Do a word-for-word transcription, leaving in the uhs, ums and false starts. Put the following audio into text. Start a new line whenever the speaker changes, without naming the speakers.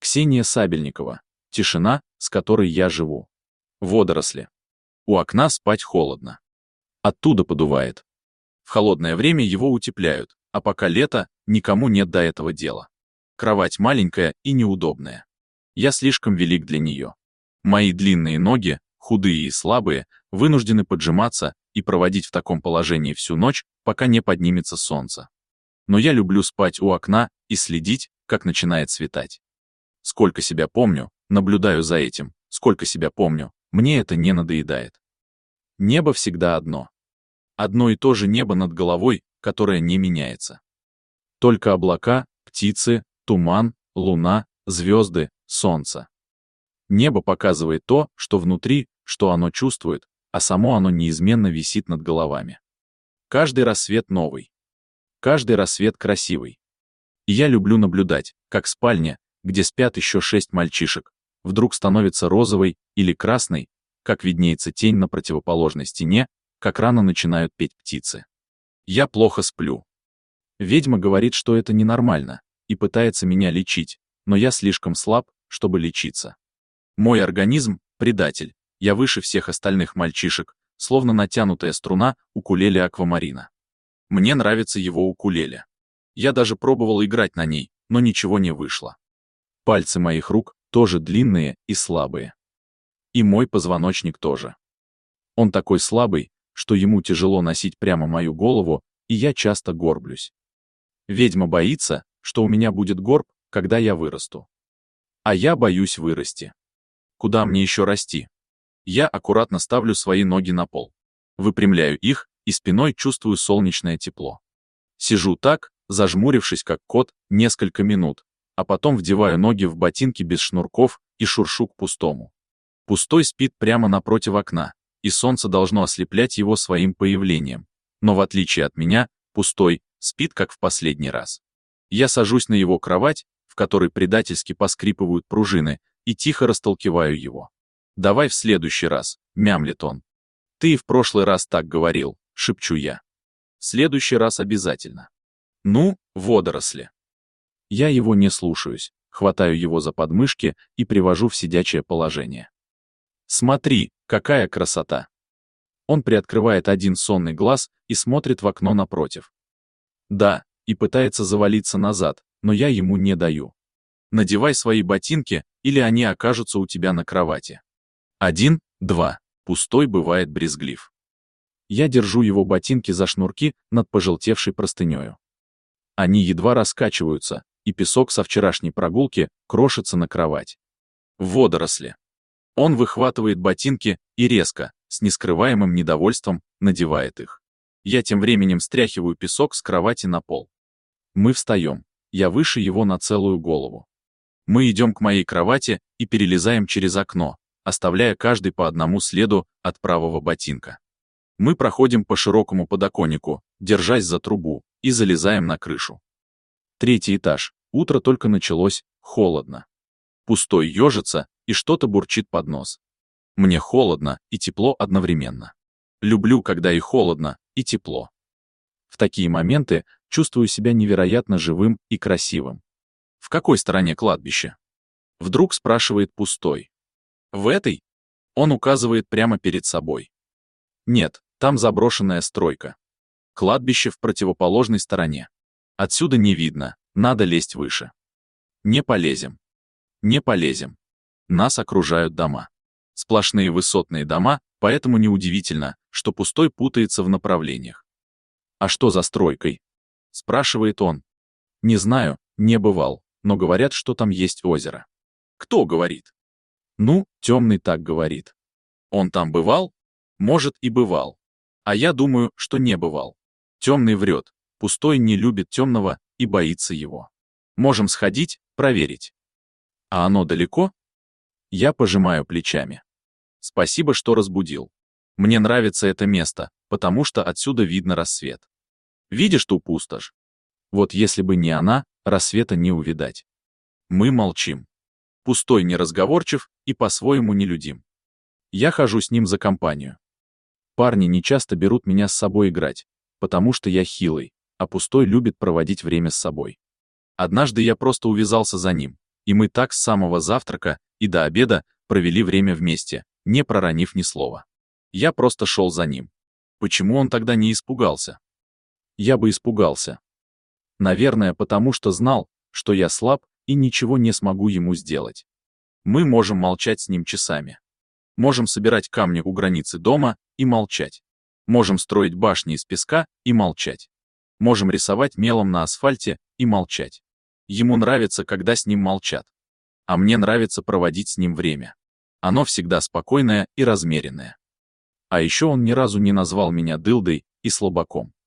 Ксения Сабельникова. Тишина, с которой я живу. Водоросли. У окна спать холодно. Оттуда подувает. В холодное время его утепляют, а пока лето, никому нет до этого дела. Кровать маленькая и неудобная. Я слишком велик для нее. Мои длинные ноги, худые и слабые, вынуждены поджиматься и проводить в таком положении всю ночь, пока не поднимется солнце. Но я люблю спать у окна и следить, как начинает светать. Сколько себя помню, наблюдаю за этим, сколько себя помню, мне это не надоедает. Небо всегда одно. Одно и то же небо над головой, которое не меняется. Только облака, птицы, туман, луна, звезды, солнце. Небо показывает то, что внутри, что оно чувствует, а само оно неизменно висит над головами. Каждый рассвет новый. Каждый рассвет красивый. И я люблю наблюдать, как спальня, где спят еще шесть мальчишек, вдруг становится розовой или красной, как виднеется тень на противоположной стене, как рано начинают петь птицы. Я плохо сплю. Ведьма говорит, что это ненормально, и пытается меня лечить, но я слишком слаб, чтобы лечиться. Мой организм — предатель, я выше всех остальных мальчишек, словно натянутая струна укулеле аквамарина. Мне нравится его укулеле. Я даже пробовал играть на ней, но ничего не вышло. Пальцы моих рук тоже длинные и слабые. И мой позвоночник тоже. Он такой слабый, что ему тяжело носить прямо мою голову, и я часто горблюсь. Ведьма боится, что у меня будет горб, когда я вырасту. А я боюсь вырасти. Куда мне еще расти? Я аккуратно ставлю свои ноги на пол. Выпрямляю их, и спиной чувствую солнечное тепло. Сижу так, зажмурившись как кот, несколько минут, а потом вдеваю ноги в ботинки без шнурков и шуршу к пустому. Пустой спит прямо напротив окна, и солнце должно ослеплять его своим появлением. Но в отличие от меня, пустой спит как в последний раз. Я сажусь на его кровать, в которой предательски поскрипывают пружины, и тихо растолкеваю его. «Давай в следующий раз», — мямлит он. «Ты и в прошлый раз так говорил», — шепчу я. «В следующий раз обязательно». «Ну, водоросли». Я его не слушаюсь, хватаю его за подмышки и привожу в сидячее положение. «Смотри, какая красота!» Он приоткрывает один сонный глаз и смотрит в окно напротив. Да, и пытается завалиться назад, но я ему не даю. «Надевай свои ботинки, или они окажутся у тебя на кровати». Один, два. Пустой бывает брезглив. Я держу его ботинки за шнурки над пожелтевшей простынёю. Они едва раскачиваются, и песок со вчерашней прогулки крошится на кровать. Водоросли. Он выхватывает ботинки и резко, с нескрываемым недовольством, надевает их. Я тем временем стряхиваю песок с кровати на пол. Мы встаем. Я выше его на целую голову. Мы идем к моей кровати и перелезаем через окно, оставляя каждый по одному следу от правого ботинка. Мы проходим по широкому подоконнику, держась за трубу, и залезаем на крышу. Третий этаж. Утро только началось, холодно. Пустой ежится и что-то бурчит под нос. Мне холодно и тепло одновременно. Люблю, когда и холодно, и тепло. В такие моменты чувствую себя невероятно живым и красивым. В какой стороне кладбище? Вдруг спрашивает пустой. В этой? Он указывает прямо перед собой. Нет, там заброшенная стройка. Кладбище в противоположной стороне. Отсюда не видно, надо лезть выше. Не полезем. Не полезем. Нас окружают дома. Сплошные высотные дома, поэтому неудивительно, что пустой путается в направлениях. «А что за стройкой?» — спрашивает он. «Не знаю, не бывал, но говорят, что там есть озеро». «Кто говорит?» «Ну, темный так говорит». «Он там бывал?» «Может, и бывал. А я думаю, что не бывал. Темный врет, пустой не любит темного и боится его. Можем сходить, проверить». «А оно далеко?» Я пожимаю плечами. «Спасибо, что разбудил. Мне нравится это место, потому что отсюда видно рассвет. Видишь ту пустошь? Вот если бы не она, рассвета не увидать». Мы молчим. Пустой неразговорчив и по-своему нелюдим. Я хожу с ним за компанию. Парни не часто берут меня с собой играть, потому что я хилый, а пустой любит проводить время с собой. Однажды я просто увязался за ним, И мы так с самого завтрака и до обеда провели время вместе, не проронив ни слова. Я просто шел за ним. Почему он тогда не испугался? Я бы испугался. Наверное, потому что знал, что я слаб и ничего не смогу ему сделать. Мы можем молчать с ним часами. Можем собирать камни у границы дома и молчать. Можем строить башни из песка и молчать. Можем рисовать мелом на асфальте и молчать. Ему нравится, когда с ним молчат. А мне нравится проводить с ним время. Оно всегда спокойное и размеренное. А еще он ни разу не назвал меня дылдой и слабаком.